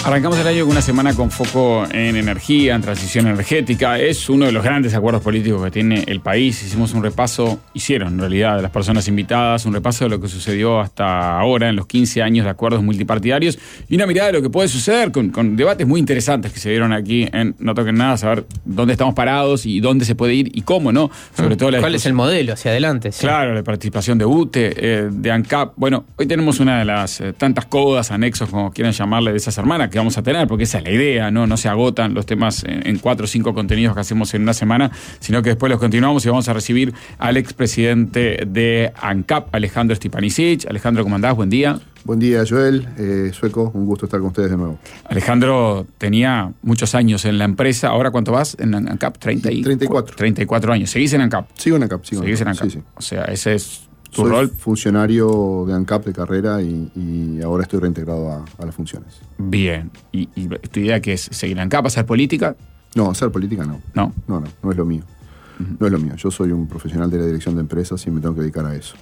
Arrancamos el año con una semana con foco en energía, en transición energética. Es uno de los grandes acuerdos políticos que tiene el país. Hicimos un repaso, hicieron en realidad, de las personas invitadas, un repaso de lo que sucedió hasta ahora en los 15 años de acuerdos multipartidarios y una mirada de lo que puede suceder con debates muy interesantes que se dieron aquí en No Toquen Nada, saber dónde estamos parados y dónde se puede ir y cómo, ¿no? Sobre todo ¿Cuál es el modelo hacia adelante? Sí. Claro, la participación de UTE, de ANCAP. Bueno, hoy tenemos una de las tantas codas, anexos, como quieran llamarle, de esas hermanas que vamos a tener, porque esa es la idea, ¿no? No se agotan los temas en 4 o 5 contenidos que hacemos en una semana, sino que después los continuamos y vamos a recibir al expresidente de ANCAP, Alejandro Stepanisic. Alejandro, ¿cómo andás? Buen día. Buen día, Joel. Sueco, un gusto estar con ustedes de nuevo. Alejandro tenía muchos años en la empresa. ¿Ahora cuánto vas en ANCAP? 34. 34 años. ¿Seguís en ANCAP? Sigo en ANCAP. ¿Seguís en ANCAP? Sí. O sea, ese es tu Soy rol. Funcionario de ANCAP de carrera y ahora estoy reintegrado a las funciones. Bien. ¿Y tu idea qué es? ¿Seguir en ANCAP, hacer política? No, hacer política no. No. No es lo mío. No es lo mío. Yo soy un profesional de la dirección de empresas y me tengo que dedicar a eso.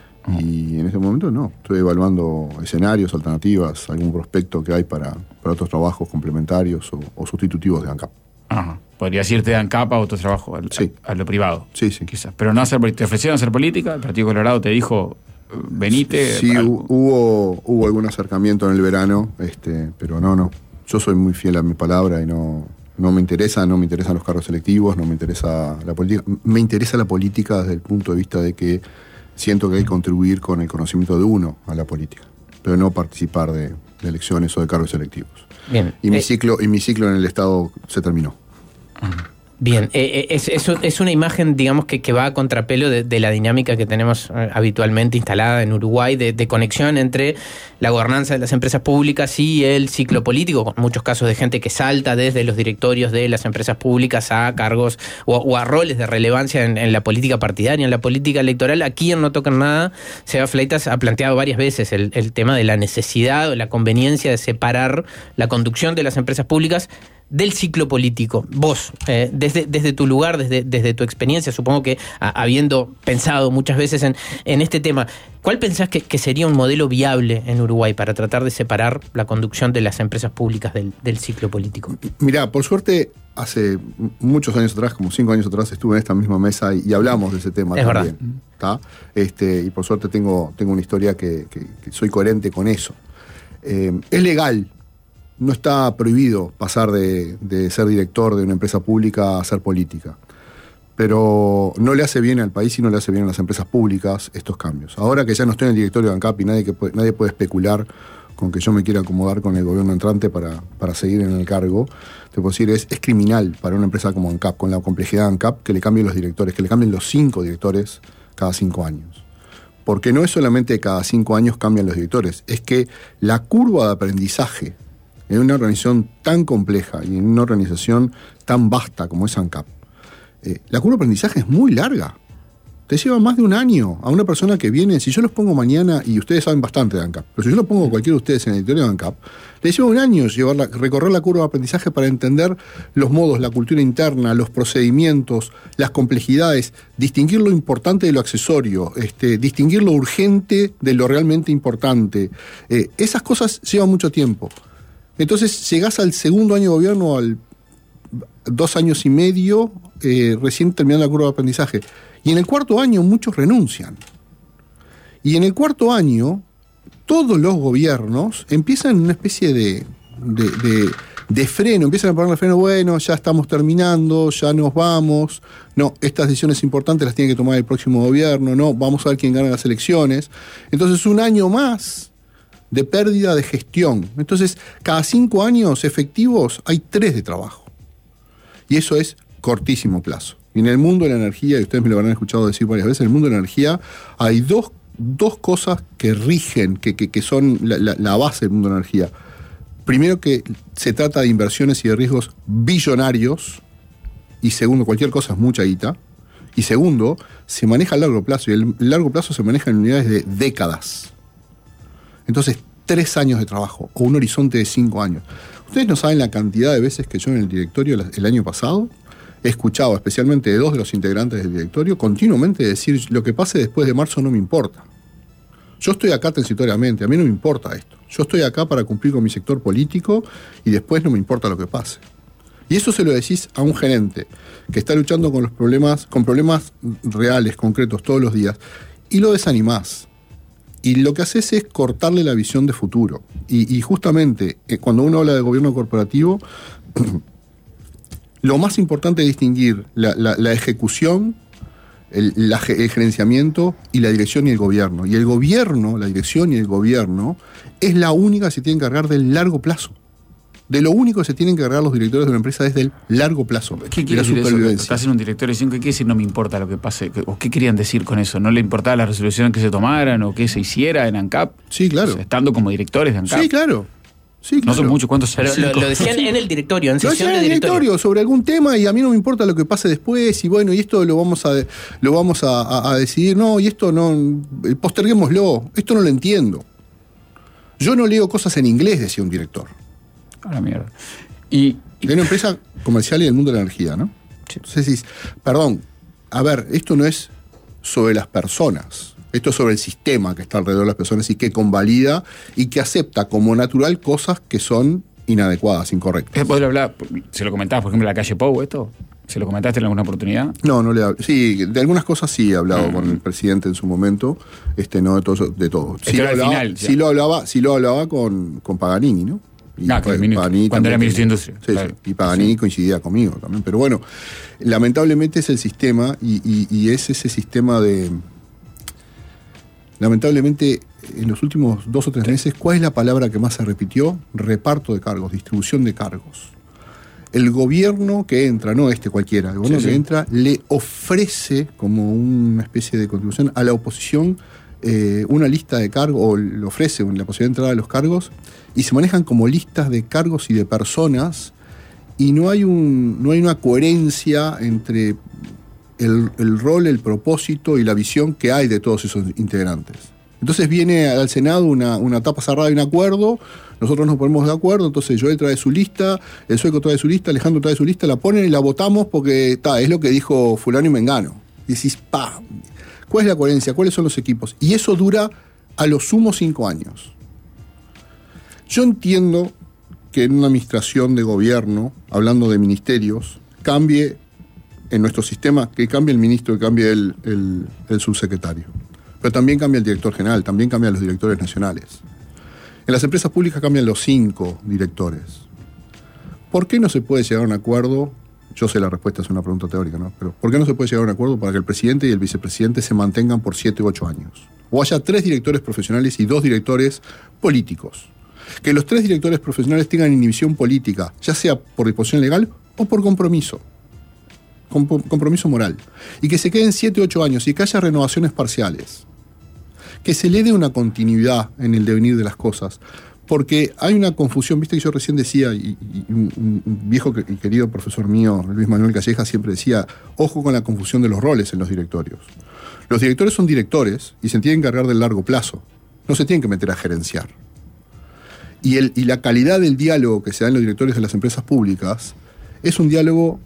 Y en este momento no. Estoy evaluando escenarios, alternativas, algún prospecto que hay para otros trabajos complementarios o sustitutivos de ANCAP. Ajá. Podrías irte de ANCAP a otro trabajo, sí, a lo privado. Sí. Quizás. Pero no hacer política. ¿Te ofrecieron hacer política? ¿El Partido Colorado te dijo, venite? Sí, hubo algún acercamiento en el verano, pero no. Yo soy muy fiel a mi palabra y no me interesan los cargos selectivos, no me interesa la política. Me interesa la política desde el punto de vista de que siento que hay que contribuir con el conocimiento de uno a la política, pero no participar de elecciones o de cargos selectivos. Bien. Y mi ciclo en el Estado se terminó. Bien, es una imagen, digamos, que va a contrapelo de la dinámica que tenemos habitualmente instalada en Uruguay de conexión entre la gobernanza de las empresas públicas y el ciclo político, con muchos casos de gente que salta desde los directorios de las empresas públicas a cargos o a roles de relevancia en la política partidaria, en la política electoral. Aquí en No Toquen Nada, Seba Fleitas ha planteado varias veces el tema de la necesidad o la conveniencia de separar la conducción de las empresas públicas del ciclo político. Vos, desde tu lugar, desde tu experiencia, supongo que habiendo pensado muchas veces en este tema, ¿cuál pensás que sería un modelo viable en Uruguay para tratar de separar la conducción de las empresas públicas del ciclo político? Mirá, por suerte, hace muchos años atrás, como 5 años atrás, estuve en esta misma mesa y hablamos de ese tema es también. ¿Tá? Y por suerte tengo una historia que soy coherente con eso. Es legal. No está prohibido pasar de ser director de una empresa pública a hacer política. Pero no le hace bien al país y no le hace bien a las empresas públicas estos cambios. Ahora que ya no estoy en el directorio de ANCAP y nadie puede especular con que yo me quiera acomodar con el gobierno entrante para seguir en el cargo, te puedo decir, es criminal para una empresa como ANCAP, con la complejidad de ANCAP, que le cambien los directores, que le cambien los 5 directores cada 5 años. Porque no es solamente cada 5 años cambian los directores, es que la curva de aprendizaje en una organización tan compleja y en una organización tan vasta como es ANCAP, la curva de aprendizaje es muy larga. Te lleva más de un año a una persona que viene. Si yo los pongo mañana, y ustedes saben bastante de ANCAP, pero si yo lo pongo a cualquiera de ustedes en el editorial de ANCAP, le lleva un año recorrer la curva de aprendizaje para entender los modos, la cultura interna, los procedimientos, las complejidades, distinguir lo importante de lo accesorio, distinguir lo urgente de lo realmente importante. Esas cosas llevan mucho tiempo. Entonces llegás al segundo año de gobierno, al 2 años y medio, recién terminando la curva de aprendizaje. Y en el 4.º año muchos renuncian. Y en el 4.º año todos los gobiernos empiezan una especie de freno, empiezan a poner el freno, bueno, ya estamos terminando, ya nos vamos, no, estas decisiones importantes las tiene que tomar el próximo gobierno, no, vamos a ver quién gana las elecciones. Entonces un año más de pérdida de gestión. Entonces, cada 5 años efectivos hay 3 de trabajo. Y eso es cortísimo plazo. Y en el mundo de la energía, y ustedes me lo habrán escuchado decir varias veces, en el mundo de la energía hay dos cosas que rigen, que son la base del mundo de la energía. Primero, que se trata de inversiones y de riesgos billonarios. Y segundo, cualquier cosa es mucha guita. Y segundo, se maneja a largo plazo. Y el largo plazo se maneja en unidades de décadas. Entonces, 3 años de trabajo o un horizonte de 5 años. Ustedes no saben la cantidad de veces que yo en el directorio el año pasado he escuchado, especialmente de 2 de los integrantes del directorio, continuamente decir: lo que pase después de marzo no me importa. Yo estoy acá transitoriamente, a mí no me importa esto. Yo estoy acá para cumplir con mi sector político y después no me importa lo que pase. Y eso se lo decís a un gerente que está luchando con problemas reales, concretos, todos los días, y lo desanimás. Y lo que haces es cortarle la visión de futuro. Y justamente, cuando uno habla de gobierno corporativo, lo más importante es distinguir la ejecución, el gerenciamiento y la dirección y el gobierno. Y el gobierno, la dirección y el gobierno, es la única que se tiene que encargar del largo plazo. De lo único que se tienen que encargar los directores de una empresa es del largo plazo. ¿Qué quiere decir eso? Estás en un directorio de 5, ¿qué quiere decir no me importa lo que pase? ¿O qué querían decir con eso? ¿No le importaba las resoluciones que se tomaran o que se hiciera en ANCAP? Sí, claro. O sea, estando como directores de ANCAP. Sí, claro. Sí, claro. No son muchos, ¿cuántos son? Pero lo decían en el directorio, en sesión de directorio. directorio. Sobre algún tema y a mí no me importa lo que pase después y bueno, y esto lo vamos a decidir. No, y esto no, posterguémoslo. Esto no lo entiendo. Yo no leo cosas en inglés, decía un director. A la mierda. De una empresa comercial y del mundo de la energía, ¿no? Sí. Entonces decís, perdón, a ver, esto no es sobre las personas. Esto es sobre el sistema que está alrededor de las personas y que convalida y que acepta como natural cosas que son inadecuadas, incorrectas. ¿Podría hablar? ¿Se lo comentabas, por ejemplo, en la calle Pou esto? ¿Se lo comentaste en alguna oportunidad? No le hablé. Sí, de algunas cosas sí he hablado con el presidente en su momento, no de todo. Sí lo hablaba con Paganini, ¿no? Paganini cuando era ministro de Industria. Sí, claro. Sí. Y Paganini coincidía conmigo también. Pero bueno, lamentablemente es el sistema y es ese sistema de... Lamentablemente, en los últimos 2 o 3 meses, ¿cuál es la palabra que más se repitió? Reparto de cargos, distribución de cargos. El gobierno que entra, no cualquiera, el gobierno que entra le ofrece como una especie de contribución a la oposición una lista de cargos, o le ofrece la posibilidad de entrar a los cargos, y se manejan como listas de cargos y de personas, y no hay una coherencia entre el rol, el propósito y la visión que hay de todos esos integrantes. Entonces viene al Senado una tapa cerrada y un acuerdo, nosotros nos ponemos de acuerdo, entonces Joel trae su lista, el Sueco trae su lista, Alejandro trae su lista, la ponen y la votamos porque es lo que dijo fulano y mengano. Y decís, ¿cuál es la coherencia? ¿Cuáles son los equipos? Y eso dura a lo sumo 5 años. Yo entiendo que en una administración de gobierno, hablando de ministerios, cambie en nuestro sistema, que cambie el ministro, que cambie el subsecretario. Pero también cambia el director general, también cambian los directores nacionales. En las empresas públicas cambian los 5 directores. ¿Por qué no se puede llegar a un acuerdo? Yo sé la respuesta, es una pregunta teórica, ¿no? Pero ¿por qué no se puede llegar a un acuerdo para que el presidente y el vicepresidente se mantengan por 7 u 8 años? O haya 3 directores profesionales y 2 directores políticos. Que los 3 directores profesionales tengan inhibición política, ya sea por disposición legal o por compromiso moral. Y que se queden 7 u 8 años y que haya renovaciones parciales. Que se le dé una continuidad en el devenir de las cosas. Porque hay una confusión, viste que yo recién decía, y un viejo y querido profesor mío, Luis Manuel Calleja, siempre decía, ojo con la confusión de los roles en los directorios. Los directores son directores y se tienen que encargar del largo plazo. No se tienen que meter a gerenciar. Y la calidad del diálogo que se da en los directores de las empresas públicas es un diálogo,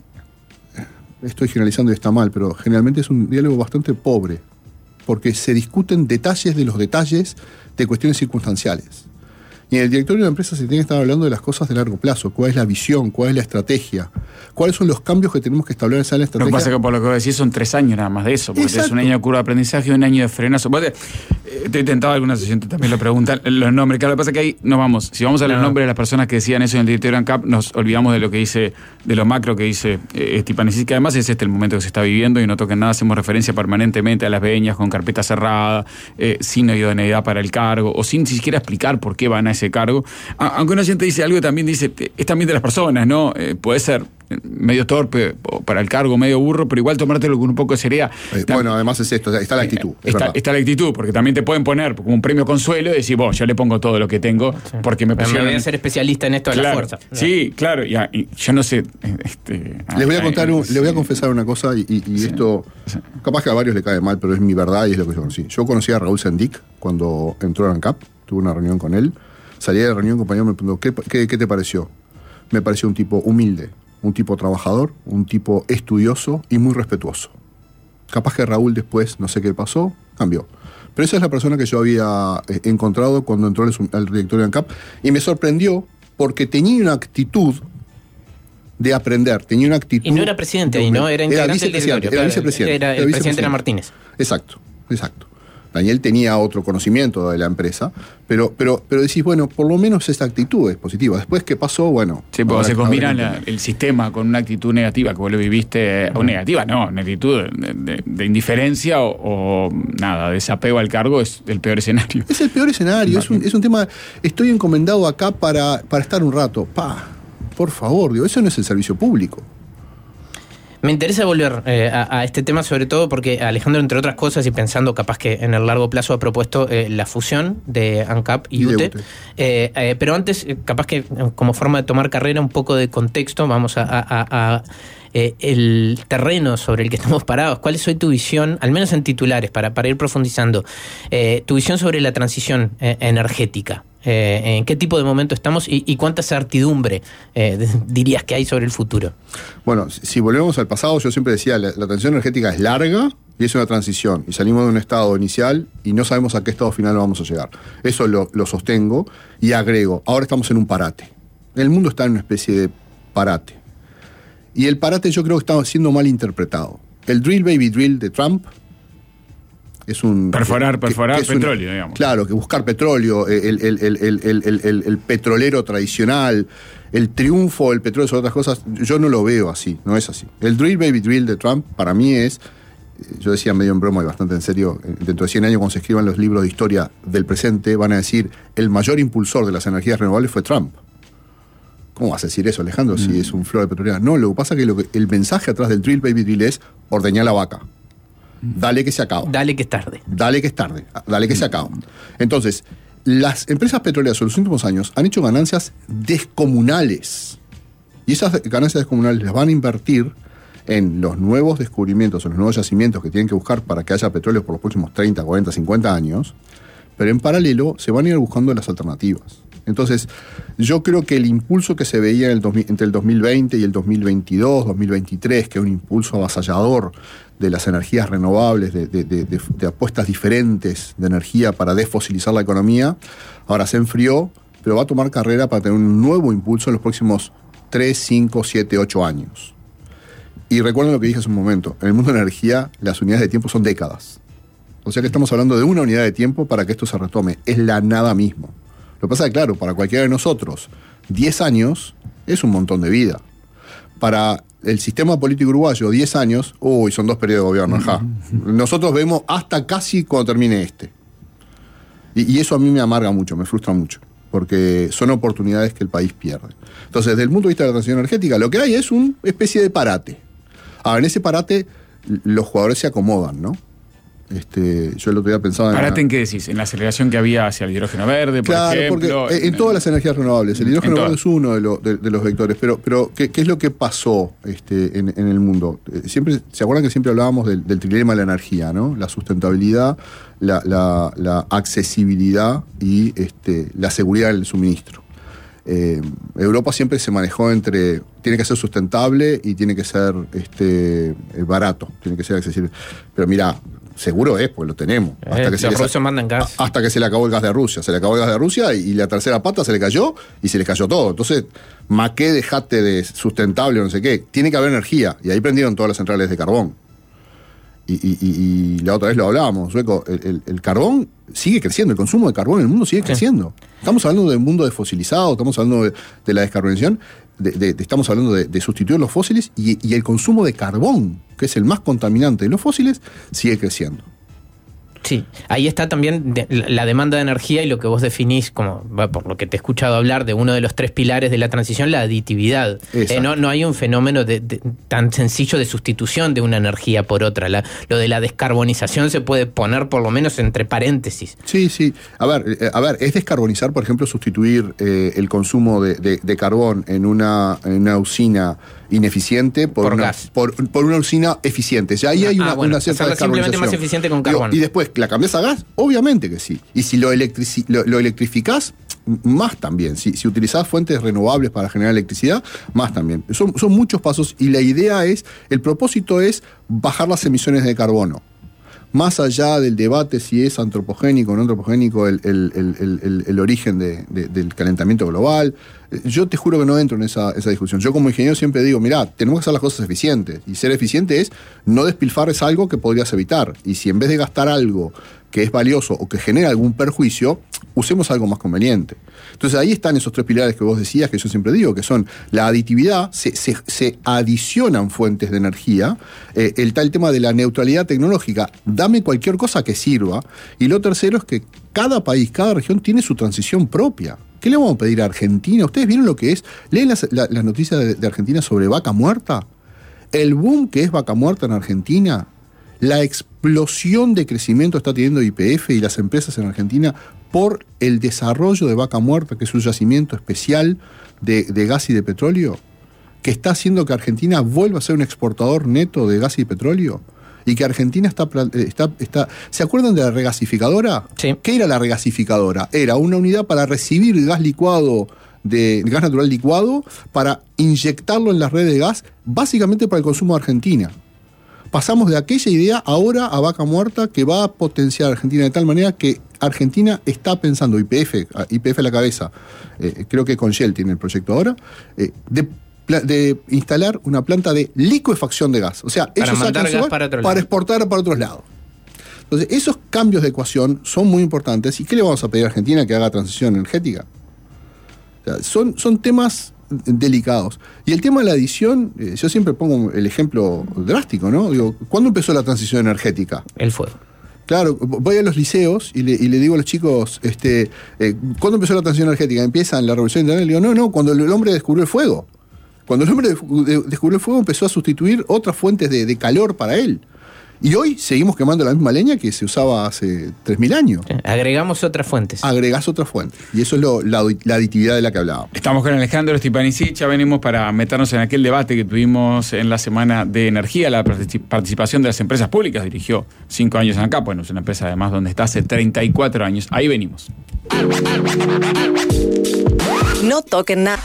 estoy generalizando y está mal, pero generalmente es un diálogo bastante pobre, porque se discuten detalles de los detalles de cuestiones circunstanciales. Y en el directorio de la empresa se tiene que estar hablando de las cosas de largo plazo. ¿Cuál es la visión? ¿Cuál es la estrategia? ¿Cuáles son los cambios que tenemos que establecer en la estrategia? Lo que pasa es que por lo que decís son 3 años nada más de eso, porque es un año de curva de aprendizaje y un año de frenazo. Te he intentado alguna sesión, también lo preguntan, los nombres. Claro, lo que pasa es que ahí nos vamos. Si vamos a los nombres de las personas que decían eso en el directorio de ANCAP, nos olvidamos de lo que dice, de lo macro que dice Stipanesi, que además es el momento que se está viviendo y no toca nada. Hacemos referencia permanentemente a las veñas con carpeta cerrada, sin idoneidad para el cargo, o sin siquiera explicar por qué van a ese cargo. Aunque una gente dice algo, también dice, es también de las personas, ¿no? Puede ser medio torpe para el cargo, medio burro, pero igual tomártelo con un poco de seriedad. Bueno, además es esto, está la actitud. Está la actitud, porque también te pueden poner como un premio consuelo y decir, yo le pongo todo lo que tengo, porque me pusieron... Me voy a ser especialista en esto de la fuerza. Sí, claro, y yo no sé... les voy a confesar una cosa, y esto, capaz que a varios le cae mal, pero es mi verdad y es lo que yo conocí. Yo conocí a Raúl Sendic cuando entró a ANCAP, tuve una reunión con él, salí de la reunión, compañero me preguntó, ¿qué te pareció? Me pareció un tipo humilde, un tipo trabajador, un tipo estudioso y muy respetuoso. Capaz que Raúl después, no sé qué pasó, cambió. Pero esa es la persona que yo había encontrado cuando entró al directorio de ANCAP, y me sorprendió porque tenía una actitud de aprender, tenía una actitud... Y no era presidente ahí, ¿no? Era integrante del directorio. Era vicepresidente. El presidente era Martínez. Exacto. Daniel tenía otro conocimiento de la empresa, pero decís, bueno, por lo menos esta actitud es positiva. Después, ¿qué pasó? Bueno... Sí, porque se combina el sistema con una actitud negativa, que vos lo viviste, o negativa, no, una actitud de indiferencia o nada, desapego al cargo, es el peor escenario. Es el peor escenario, es un tema... Estoy encomendado acá para estar un rato. Por favor, digo, eso no es el servicio público. Me interesa volver a este tema, sobre todo porque Alejandro, entre otras cosas, y pensando capaz que en el largo plazo, ha propuesto la fusión de ANCAP y UTE. Pero antes, capaz que como forma de tomar carrera, un poco de contexto, vamos a el terreno sobre el que estamos parados. ¿Cuál es hoy tu visión, al menos en titulares, para ir profundizando, tu visión sobre la transición energética? ¿En qué tipo de momento estamos y cuánta certidumbre dirías que hay sobre el futuro? Bueno, si volvemos al pasado, yo siempre decía, la transición energética es larga y es una transición. Y salimos de un estado inicial y no sabemos a qué estado final vamos a llegar. Eso lo sostengo y agrego, ahora estamos en un parate. El mundo está en una especie de parate. Y el parate yo creo que está siendo mal interpretado. El drill baby drill de Trump es un... Perforar petróleo, digamos. Claro, que buscar petróleo, el petrolero tradicional, el triunfo del petróleo sobre otras cosas, yo no lo veo así, no es así. El drill baby drill de Trump para mí es, yo decía medio en broma y bastante en serio, dentro de 100 años cuando se escriban los libros de historia del presente, van a decir, el mayor impulsor de las energías renovables fue Trump. ¿Cómo vas a decir eso, Alejandro, si es un flor de petrolera? No, lo que pasa es que el mensaje atrás del drill baby drill es ordeñar la vaca. Dale que se acaba. Dale que es tarde. Dale que es tarde. Dale que se acaba. Entonces, las empresas petroleras en los últimos años han hecho ganancias descomunales. Y esas ganancias descomunales las van a invertir en los nuevos descubrimientos, en los nuevos yacimientos que tienen que buscar para que haya petróleo por los próximos 30, 40, 50 años. Pero en paralelo se van a ir buscando las alternativas. Entonces, yo creo que el impulso que se veía entre el 2020 y el 2022, 2023, que es un impulso avasallador de las energías renovables, de apuestas diferentes de energía para desfosilizar la economía, ahora se enfrió, pero va a tomar carrera para tener un nuevo impulso en los próximos 3, 5, 7, 8 años. Y recuerden lo que dije hace un momento, en el mundo de la energía las unidades de tiempo son décadas. O sea que estamos hablando de una unidad de tiempo para que esto se retome, es la nada mismo. Lo que pasa es que, claro, para cualquiera de nosotros, 10 años es un montón de vida. Para el sistema político uruguayo, 10 años, son 2 periodos de gobierno, ajá. Nosotros vemos hasta casi cuando termine este. Y eso a mí me amarga mucho, me frustra mucho, porque son oportunidades que el país pierde. Entonces, desde el punto de vista de la transición energética, lo que hay es una especie de parate. Ahora, en ese parate, los jugadores se acomodan, ¿no? Yo el otro día pensaba ¿Parate en qué decís? ¿En la aceleración que había hacia el hidrógeno verde, por ejemplo? Claro, porque en todas las energías renovables. El hidrógeno verde es uno de los vectores. Pero ¿qué es lo que pasó en el mundo? ¿Se acuerdan que siempre hablábamos del trilema de la energía, ¿no? La sustentabilidad, la accesibilidad y la seguridad del suministro. Europa siempre se manejó tiene que ser sustentable y tiene que ser barato, tiene que ser accesible. Pero mira, seguro es, pues lo tenemos. Rusia mandan gas. Hasta que se le acabó el gas de Rusia. Se le acabó el gas de Rusia y la tercera pata se le cayó y se le cayó todo. Entonces, ¿qué dejate de sustentable o no sé qué? Tiene que haber energía. Y ahí prendieron todas las centrales de carbón. Y la otra vez lo hablábamos, Sueco, el carbón sigue creciendo, el consumo de carbón en el mundo sigue creciendo. Estamos hablando de un mundo desfosilizado, estamos hablando de la descarbonización, estamos hablando de sustituir los fósiles y el consumo de carbón, que es el más contaminante de los fósiles, sigue creciendo. Sí, ahí está también la demanda de energía y lo que vos definís, como por lo que te he escuchado hablar, de uno de los 3 pilares de la transición, la aditividad. No hay un fenómeno tan sencillo de sustitución de una energía por otra. Lo de la descarbonización se puede poner por lo menos entre paréntesis. Sí. A ver, es descarbonizar, por ejemplo, sustituir el consumo de carbón en una usina ineficiente por una usina eficiente. Ya ahí hay una cierta descarbonización. Simplemente más eficiente con carbón. Y después, ¿la cambias a gas? Obviamente que sí. Y si lo electrificás, más también. Si utilizás fuentes renovables para generar electricidad, más también. Son muchos pasos y la idea el propósito es bajar las emisiones de carbono. más allá del debate si es antropogénico o no antropogénico el origen del calentamiento global, yo te juro que no entro en esa discusión. Yo como ingeniero siempre digo, mirá, tenemos que hacer las cosas eficientes, y ser eficiente es no despilfarres algo que podrías evitar, y si en vez de gastar algo que es valioso o que genera algún perjuicio, usemos algo más conveniente. Entonces ahí están esos 3 pilares que vos decías, que yo siempre digo, que son la aditividad, se adicionan fuentes de energía, el tema de la neutralidad tecnológica, dame cualquier cosa que sirva, y lo tercero es que cada país, cada región tiene su transición propia. ¿Qué le vamos a pedir a Argentina? ¿Ustedes vieron lo que es? ¿Leen las noticias de Argentina sobre vaca muerta? El boom que es vaca muerta en Argentina, la explosión de crecimiento está teniendo YPF y las empresas en Argentina por el desarrollo de Vaca Muerta, que es un yacimiento especial de gas y de petróleo, que está haciendo que Argentina vuelva a ser un exportador neto de gas y petróleo, y que Argentina está ¿se acuerdan de la regasificadora? Sí. ¿Qué era la regasificadora? Era una unidad para recibir gas licuado, de gas natural licuado, para inyectarlo en las redes de gas, básicamente para el consumo de Argentina. Pasamos de aquella idea ahora a Vaca Muerta, que va a potenciar a Argentina de tal manera que Argentina está pensando, YPF a la cabeza, creo que con Shell tiene el proyecto ahora, de instalar una planta de licuefacción de gas. O sea, para ellos mandar sacan gas su para exportar para otros lados. Entonces, esos cambios de ecuación son muy importantes. ¿Y qué le vamos a pedir a Argentina? Que haga transición energética. O sea, son temas delicados. Y el tema de la adición, yo siempre pongo el ejemplo drástico, ¿no? Digo, ¿cuándo empezó la transición energética? El fuego. Claro, voy a los liceos y le digo a los chicos, ¿cuándo empezó la transición energética? Empiezan la revolución industrial. Le digo, no, cuando el hombre descubrió el fuego. Cuando el hombre descubrió el fuego, empezó a sustituir otras fuentes de calor para él. Y hoy seguimos quemando la misma leña que se usaba hace 3.000 años. Agregamos otras fuentes. Agregás otras fuentes. Y eso es la aditividad de la que hablábamos. Estamos con Alejandro Stipanisic, ya venimos para meternos en aquel debate que tuvimos en la Semana de Energía, la participación de las empresas públicas. Dirigió 5 años en ANCAP, bueno, es una empresa además donde está hace 34 años. Ahí venimos. No toquen nada.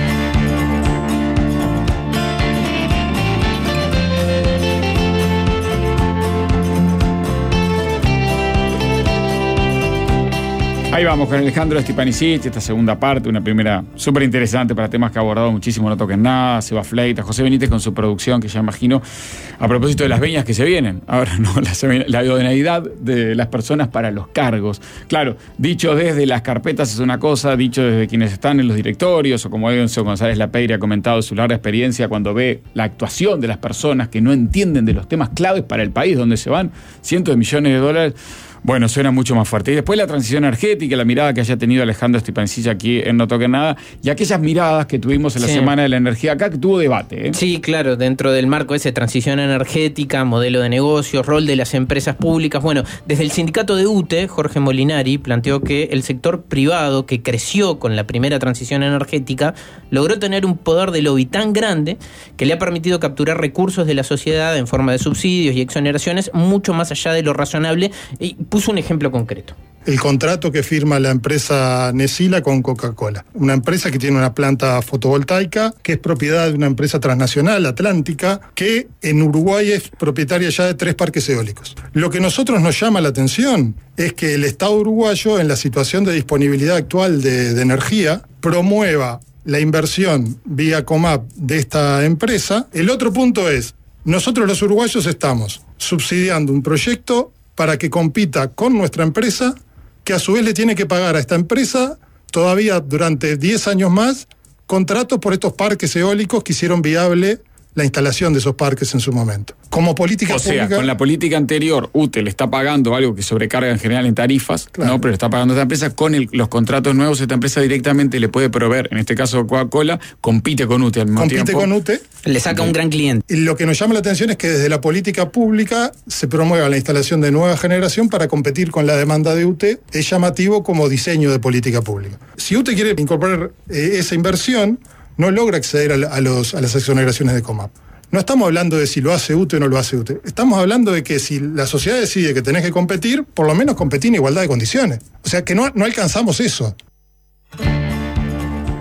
Ahí vamos con Alejandro Stipanisic, esta segunda parte, una primera súper interesante para temas que ha abordado muchísimo No Toquen Nada, Seba Fleita, José Benítez con su producción, que ya imagino, a propósito de las veñas que se vienen. Ahora no, la idoneidad de las personas para los cargos. Claro, dicho desde las carpetas es una cosa, dicho desde quienes están en los directorios, o como Edson González Lapeira ha comentado su larga experiencia cuando ve la actuación de las personas que no entienden de los temas claves para el país, donde se van cientos de millones de dólares. Bueno, suena mucho más fuerte. Y después la transición energética, la mirada que haya tenido Alejandro Stipanisic aquí en No Toquen Nada, y aquellas miradas que tuvimos en la Semana de la Energía acá, que tuvo debate. Sí, claro, dentro del marco de esa transición energética, modelo de negocio, rol de las empresas públicas. Bueno, desde el sindicato de UTE, Jorge Molinari planteó que el sector privado, que creció con la primera transición energética, logró tener un poder de lobby tan grande que le ha permitido capturar recursos de la sociedad en forma de subsidios y exoneraciones mucho más allá de lo razonable. Y puso un ejemplo concreto. El contrato que firma la empresa Nesila con Coca-Cola. Una empresa que tiene una planta fotovoltaica, que es propiedad de una empresa transnacional, Atlántica, que en Uruguay es propietaria ya de 3 parques eólicos. Lo que a nosotros nos llama la atención es que el Estado uruguayo, en la situación de disponibilidad actual de energía, promueva la inversión vía COMAP de esta empresa. El otro punto es, nosotros los uruguayos estamos subsidiando un proyecto para que compita con nuestra empresa, que a su vez le tiene que pagar a esta empresa todavía durante 10 años más contratos por estos parques eólicos que hicieron viable la instalación de esos parques en su momento. Como política pública... O sea, con la política anterior, UTE le está pagando algo que sobrecarga en general en tarifas, claro, ¿no? Pero le está pagando a esta empresa. Con los contratos nuevos, esta empresa directamente le puede proveer, en este caso Coca-Cola, compite con UTE al mismo tiempo. Compite con UTE. Le saca un gran cliente. Y lo que nos llama la atención es que desde la política pública se promueva la instalación de nueva generación para competir con la demanda de UTE. Es llamativo como diseño de política pública. Si UTE quiere incorporar esa inversión, no logra acceder a las exoneraciones de COMAP. No estamos hablando de si lo hace UTE o no lo hace UTE. Estamos hablando de que si la sociedad decide que tenés que competir, por lo menos competir en igualdad de condiciones. O sea que no alcanzamos eso.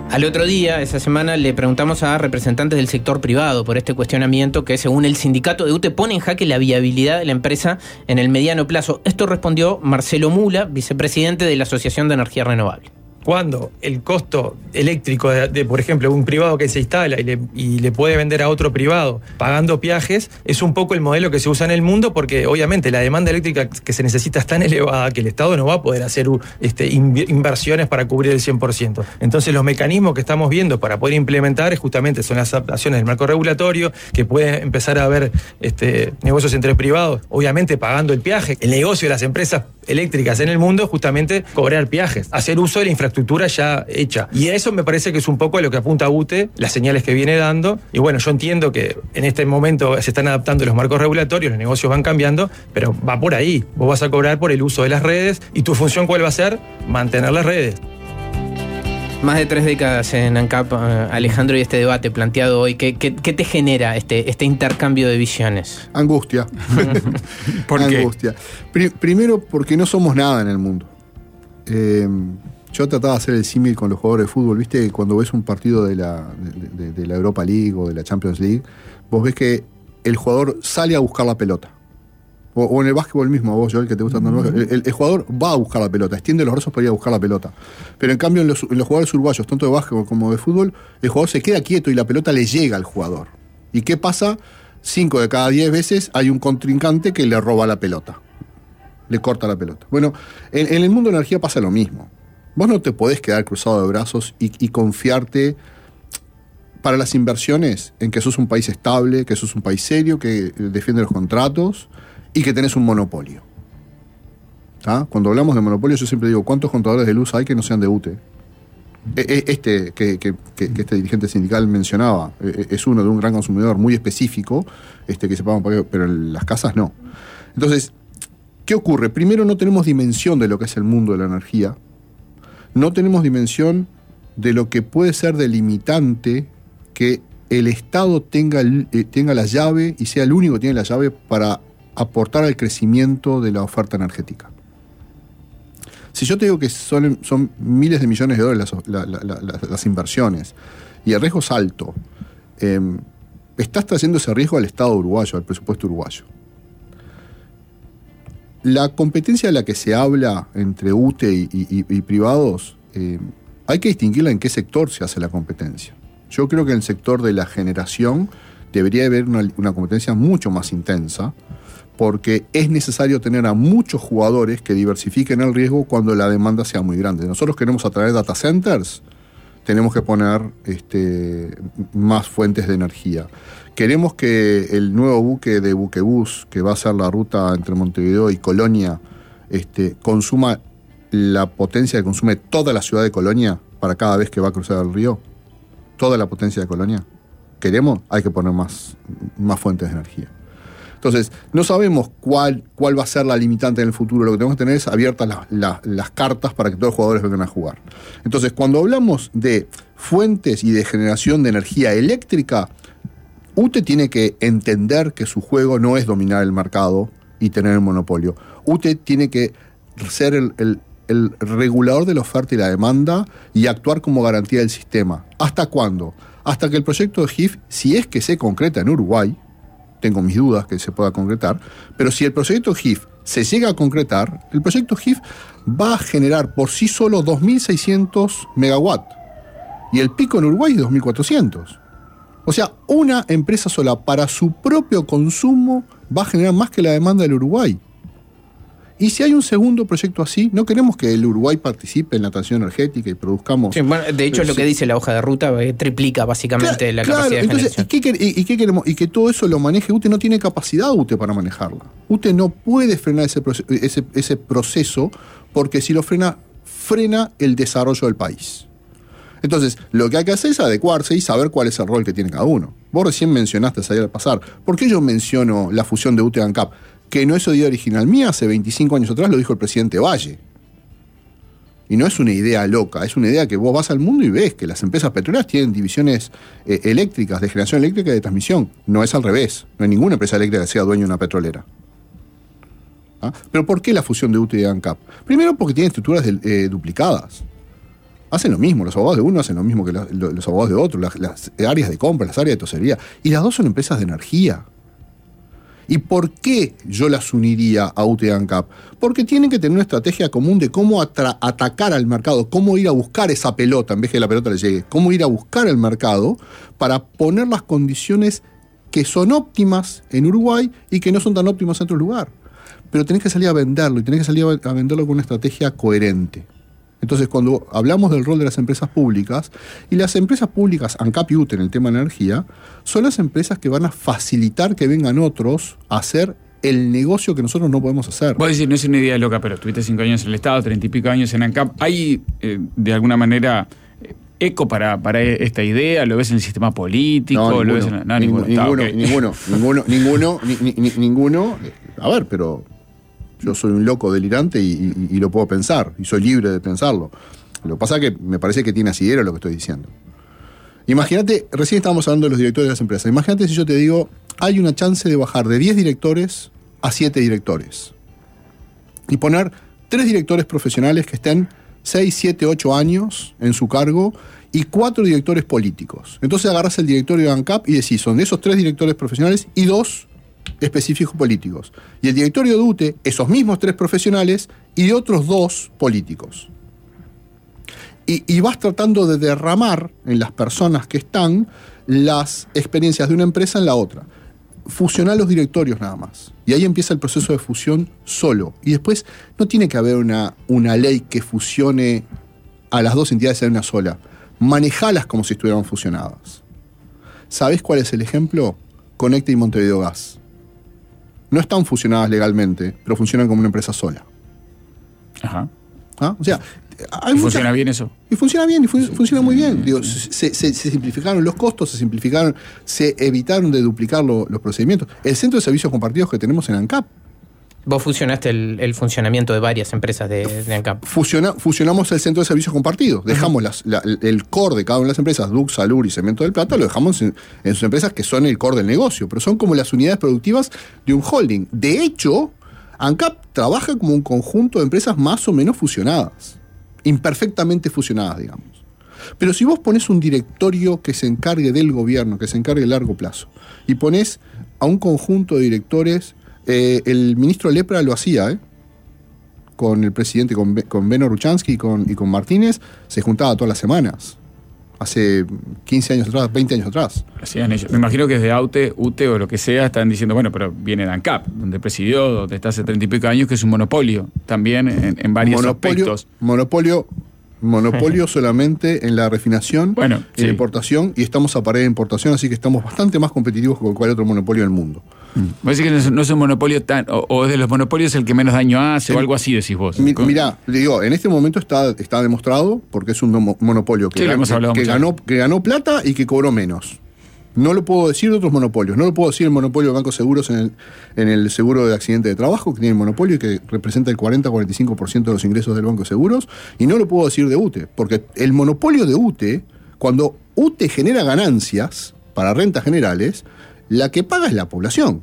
Al otro día, esa semana, le preguntamos a representantes del sector privado por este cuestionamiento que, según el sindicato de UTE, pone en jaque la viabilidad de la empresa en el mediano plazo. Esto respondió Marcelo Mula, vicepresidente de la Asociación de Energía Renovable. Cuando el costo eléctrico de, por ejemplo, un privado que se instala y le puede vender a otro privado pagando peajes, es un poco el modelo que se usa en el mundo, porque obviamente la demanda eléctrica que se necesita es tan elevada que el Estado no va a poder hacer inversiones para cubrir el 100%. Entonces los mecanismos que estamos viendo para poder implementar justamente son las adaptaciones del marco regulatorio, que puede empezar a haber negocios entre privados, obviamente pagando el peaje. El negocio de las empresas eléctricas en el mundo es justamente cobrar peajes, hacer uso de la infraestructura ya hecha. Y eso me parece que es un poco a lo que apunta UTE, las señales que viene dando. Y bueno, yo entiendo que en este momento se están adaptando los marcos regulatorios, los negocios van cambiando, pero va por ahí. Vos vas a cobrar por el uso de las redes y tu función, ¿cuál va a ser? Mantener las redes. Más de 3 décadas en ANCAP, Alejandro, y este debate planteado hoy, ¿qué te genera este intercambio de visiones? Angustia. ¿Por qué? Angustia. Primero, porque no somos nada en el mundo. Yo trataba de hacer el símil con los jugadores de fútbol. ¿Viste? Cuando ves un partido de la Europa League o de la Champions League, vos ves que el jugador sale a buscar la pelota. O en el básquetbol mismo, vos, Joel, que te gusta tanto, el jugador va a buscar la pelota, extiende los brazos para ir a buscar la pelota. Pero en cambio, en los jugadores uruguayos, tanto de básquetbol como de fútbol, el jugador se queda quieto y la pelota le llega al jugador. ¿Y qué pasa? 5 de cada 10 veces hay un contrincante que le roba la pelota, le corta la pelota. Bueno, en el mundo de la energía pasa lo mismo. Vos no te podés quedar cruzado de brazos y confiarte para las inversiones en que sos un país estable, que sos un país serio, que defiende los contratos y que tenés un monopolio. ¿Ah? Cuando hablamos de monopolio, yo siempre digo, ¿cuántos contadores de luz hay que no sean de UTE? Que este dirigente sindical mencionaba, es uno de un gran consumidor muy específico, que se paga un paquete, pero en las casas no. Entonces, ¿qué ocurre? Primero, no tenemos dimensión de lo que es el mundo de la energía, no tenemos dimensión de lo que puede ser delimitante que el Estado tenga la llave y sea el único que tiene la llave para aportar al crecimiento de la oferta energética. Si yo te digo que son miles de millones de dólares las inversiones y el riesgo es alto, estás trayendo ese riesgo al Estado uruguayo, al presupuesto uruguayo. La competencia de la que se habla entre UTE y privados, hay que distinguirla en qué sector se hace la competencia. Yo creo que en el sector de la generación debería haber una competencia mucho más intensa, porque es necesario tener a muchos jugadores que diversifiquen el riesgo cuando la demanda sea muy grande. Nosotros queremos atraer data centers, tenemos que poner más fuentes de energía. Queremos que el nuevo buque de Buquebus, que va a ser la ruta entre Montevideo y Colonia, consuma la potencia que consume toda la ciudad de Colonia para cada vez que va a cruzar el río. Toda la potencia de Colonia. ¿Queremos? Hay que poner más fuentes de energía. Entonces, no sabemos cuál va a ser la limitante en el futuro. Lo que tenemos que tener es abiertas las cartas para que todos los jugadores vengan a jugar. Entonces, cuando hablamos de fuentes y de generación de energía eléctrica, UTE tiene que entender que su juego no es dominar el mercado y tener el monopolio. UTE tiene que ser el regulador de la oferta y la demanda y actuar como garantía del sistema. ¿Hasta cuándo? Hasta que el proyecto de GIF, si es que se concreta en Uruguay, tengo mis dudas que se pueda concretar, pero si el proyecto GIF se llega a concretar, el proyecto GIF va a generar por sí solo 2.600 megawatts y el pico en Uruguay es 2.400. O sea, una empresa sola para su propio consumo va a generar más que la demanda del Uruguay. Y si hay un segundo proyecto así, no queremos que el Uruguay participe en la transición energética y produzcamos... Sí, bueno, de hecho, lo que dice la hoja de ruta triplica básicamente la capacidad de entonces, generación. ¿y qué queremos? Y que todo eso lo maneje UTE. No tiene capacidad UTE para manejarla. UTE no puede frenar ese proceso, porque si lo frena el desarrollo del país. Entonces, lo que hay que hacer es adecuarse y saber cuál es el rol que tiene cada uno. Vos recién mencionaste ayer al pasar. ¿Por qué yo menciono la fusión de UTE y ANCAP? Que no es idea original mía, hace 25 años atrás lo dijo el presidente Valle. Y no es una idea loca, es una idea que vos vas al mundo y ves que las empresas petroleras tienen divisiones eléctricas, de generación eléctrica y de transmisión. No es al revés, no hay ninguna empresa eléctrica que sea dueña de una petrolera. ¿Ah? ¿Pero por qué la fusión de UTE y ANCAP? Primero porque tienen estructuras duplicadas. hacen lo mismo. Los abogados de uno hacen lo mismo que los abogados de otro, las áreas de compra, las áreas de tesorería. Y las dos son empresas de energía. ¿Y por qué yo las uniría a UTE y ANCAP? Porque tienen que tener una estrategia común de cómo atacar al mercado, cómo ir a buscar esa pelota en vez de que la pelota le llegue, cómo ir a buscar el mercado para poner las condiciones que son óptimas en Uruguay y que no son tan óptimas en otro lugar. Pero tenés que salir a venderlo y tenés que salir a venderlo con una estrategia coherente. Entonces, cuando hablamos del rol de las empresas públicas, y las empresas públicas, ANCAP y UTE en el tema de energía, son las empresas que van a facilitar que vengan otros a hacer el negocio que nosotros no podemos hacer. Vos decís, no es una idea loca, pero tuviste 5 años en el Estado, 30 y pico años en ANCAP. ¿Hay, de alguna manera, eco para esta idea? ¿Lo ves en el sistema político? Ninguno. A ver, pero yo soy un loco delirante y lo puedo pensar, y soy libre de pensarlo. Lo que pasa es que me parece que tiene asidero lo que estoy diciendo. Imagínate, recién estábamos hablando de los directores de las empresas. Imagínate si yo te digo, hay una chance de bajar de 10 directores a 7 directores. Y poner 3 directores profesionales que estén 6, 7, 8 años en su cargo y 4 directores políticos. Entonces agarras el directorio de ANCAP y decís, son de esos 3 directores profesionales y 2 específicos políticos. Y el directorio de UTE, esos mismos 3 profesionales y de otros 2 políticos. Y vas tratando de derramar en las personas que están las experiencias de una empresa en la otra. Fusionar los directorios nada más. Y ahí empieza el proceso de fusión solo. Y después no tiene que haber una ley que fusione a las 2 entidades en una sola. Manejalas como si estuvieran fusionadas. ¿Sabés cuál es el ejemplo? Conecta y Montevideo Gas. No están fusionadas legalmente, pero funcionan como una empresa sola. Ajá. ¿Ah? O sea, ¿Y funciona bien eso? Y funciona bien, funciona muy bien. Digo, se simplificaron los costos, se evitaron de duplicar los procedimientos. El centro de servicios compartidos que tenemos en ANCAP. Vos fusionaste el funcionamiento de varias empresas de ANCAP. Fusionamos el centro de servicios compartidos. Dejamos el core de cada una de las empresas, Dux, Salur y Cemento del Plata, lo dejamos en sus empresas que son el core del negocio, pero son como las unidades productivas de un holding. De hecho, ANCAP trabaja como un conjunto de empresas más o menos fusionadas. Imperfectamente fusionadas, digamos. Pero si vos ponés un directorio que se encargue del gobierno, que se encargue de largo plazo, y ponés a un conjunto de directores, el ministro Lepra lo hacía, con el presidente, con Beno Ruchansky y con Martínez, se juntaba todas las semanas. Hace 15 años atrás, 20 años atrás. Hacían ellos. Me imagino que desde UTE o lo que sea están diciendo, bueno, pero viene de ANCAP, donde presidió, donde está hace 30 y pico años, que es un monopolio también en varios aspectos. Monopolio solamente en la refinación, en la importación, y estamos a pared de importación, así que estamos bastante más competitivos que cualquier otro monopolio del mundo. ¿Vos decís que no es un monopolio o de los monopolios el que menos daño hace o algo así, decís vos? Mirá, digo, en este momento está demostrado, porque es un monopolio que ganó plata y que cobró menos. No lo puedo decir de otros monopolios. No lo puedo decir el monopolio de Banco Seguros en el seguro de accidente de trabajo, que tiene el monopolio y que representa el 40-45% de los ingresos del Banco de Seguros. Y no lo puedo decir de UTE, porque el monopolio de UTE, cuando UTE genera ganancias para rentas generales, la que paga es la población.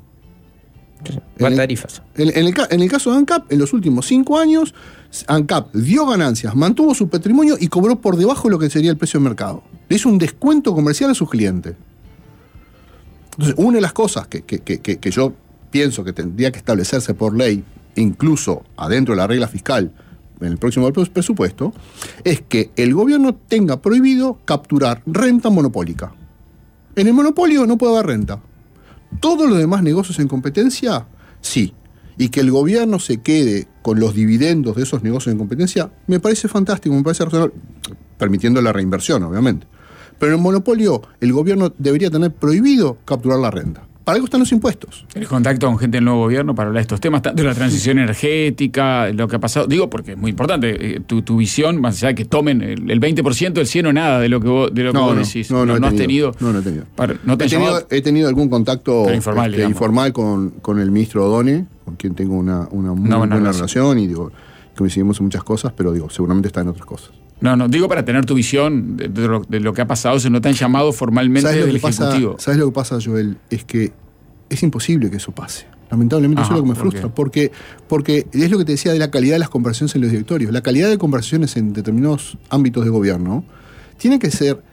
Tarifas. En el caso de ANCAP, en los últimos 5 años, ANCAP dio ganancias, mantuvo su patrimonio y cobró por debajo de lo que sería el precio de mercado. Le hizo un descuento comercial a sus clientes. Entonces, una de las cosas que yo pienso que tendría que establecerse por ley, incluso adentro de la regla fiscal, en el próximo presupuesto, es que el gobierno tenga prohibido capturar renta monopólica. En el monopolio no puede haber renta. Todos los demás negocios en competencia, sí. Y que el gobierno se quede con los dividendos de esos negocios en competencia, me parece fantástico, me parece razonable, permitiendo la reinversión, obviamente. Pero en el monopolio, el gobierno debería tener prohibido capturar la renta. Para algo están los impuestos. El contacto con gente del nuevo gobierno para hablar de estos temas, tanto de la transición energética, lo que ha pasado. Digo, porque es muy importante, tu visión, más allá de que tomen el 20%, el 100 o nada de lo que vos decís. No has tenido. No he tenido. He tenido algún contacto informal con el ministro O'Donnell, con quien tengo una muy buena relación y coincidimos en muchas cosas, pero seguramente está en otras cosas. No, digo para tener tu visión de lo que ha pasado, se no te han llamado formalmente del Ejecutivo. ¿Sabes lo que pasa, Joel? Es que es imposible que eso pase. Lamentablemente eso es lo que me ¿por qué? frustra. Porque es lo que te decía de la calidad de las conversaciones en los directorios. La calidad de conversaciones en determinados ámbitos de gobierno tiene que ser,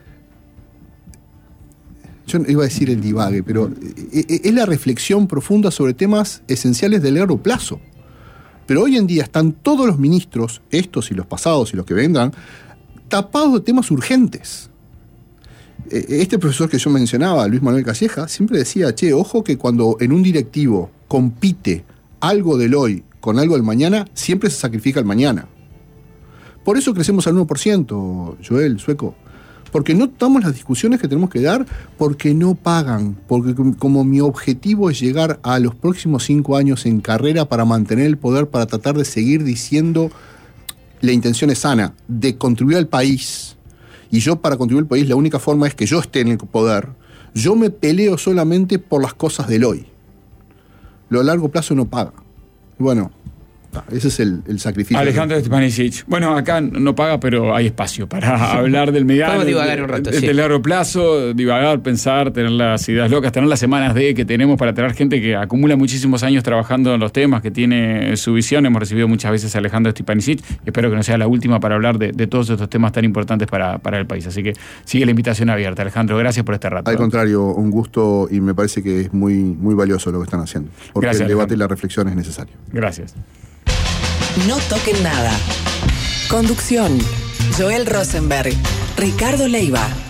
yo iba a decir el divague, pero es la reflexión profunda sobre temas esenciales del largo plazo. Pero hoy en día están todos los ministros, estos y los pasados y los que vendrán, tapados de temas urgentes. Este profesor que yo mencionaba, Luis Manuel Calleja, siempre decía, ojo que cuando en un directivo compite algo del hoy con algo del mañana, siempre se sacrifica el mañana. Por eso crecemos al 1%, Joel, Sueco. Porque no damos las discusiones que tenemos que dar, porque no pagan, porque como mi objetivo es llegar a los próximos 5 años en carrera para mantener el poder, para tratar de seguir diciendo, la intención es sana, de contribuir al país. Y yo para contribuir al país la única forma es que yo esté en el poder. Yo me peleo solamente por las cosas del hoy. Lo a largo plazo no paga. Bueno, ese es el sacrificio. Alejandro Stepanisic. Bueno, acá no paga, pero hay espacio para hablar del mediano. Podemos divagar un rato, sí. Del largo plazo, divagar, pensar, tener las ideas locas, tener las semanas que tenemos para tener gente que acumula muchísimos años trabajando en los temas, que tiene su visión. Hemos recibido muchas veces a Alejandro Stepanisic y espero que no sea la última para hablar de todos estos temas tan importantes para el país. Así que sigue la invitación abierta. Alejandro, gracias por este rato. Al contrario, un gusto y me parece que es muy, muy valioso lo que están haciendo. Porque Gracias, el debate Alejandro. y la reflexión es necesario. Gracias. No toquen nada. Conducción: Joel Rosenberg, Ricardo Leiva.